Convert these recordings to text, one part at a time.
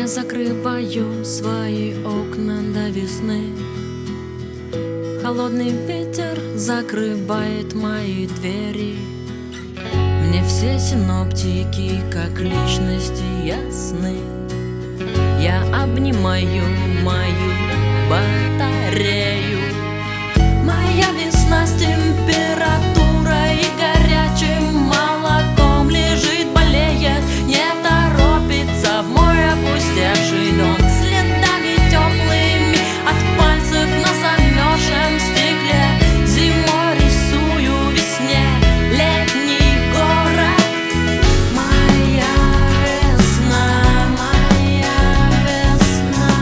закрываю свои окна до весны. Холодный ветер закрывает мои двери. Мне все синоптики как личности ясны. Я обнимаю мою батарею. Моя весна с температурой и горячим молоком лежит, болеет, не торопится в мой опустевший дом. Следами теплыми от пальцев на замерзшем стекле зимой рисую весне летний город. Моя весна, моя весна.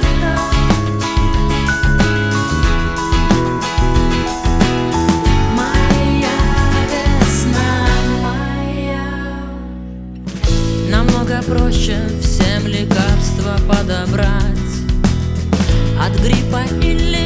Моя весна, моя. Намного проще всем лекарства подобрать от гриппа или